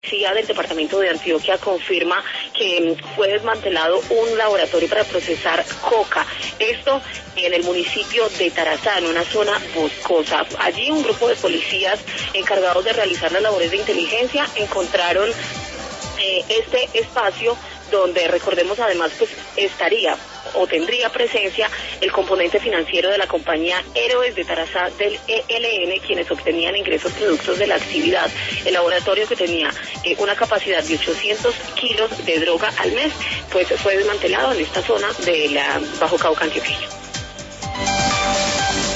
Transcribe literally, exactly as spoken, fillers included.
policía del departamento de Antioquia confirma que fue desmantelado un laboratorio para procesar coca. Esto en el municipio de Tarazá, en una zona boscosa. Allí un grupo de policías encargados de realizar las labores de inteligencia encontraron eh, este espacio donde, recordemos, además pues estaría o tendría presencia el componente financiero de la compañía Héroes de Tarazá del E L N, quienes obtenían ingresos productos de la actividad. El laboratorio, que tenía eh, una capacidad de ochocientos kilos de droga al mes, pues fue desmantelado en esta zona de la Bajo Cauca antioqueño.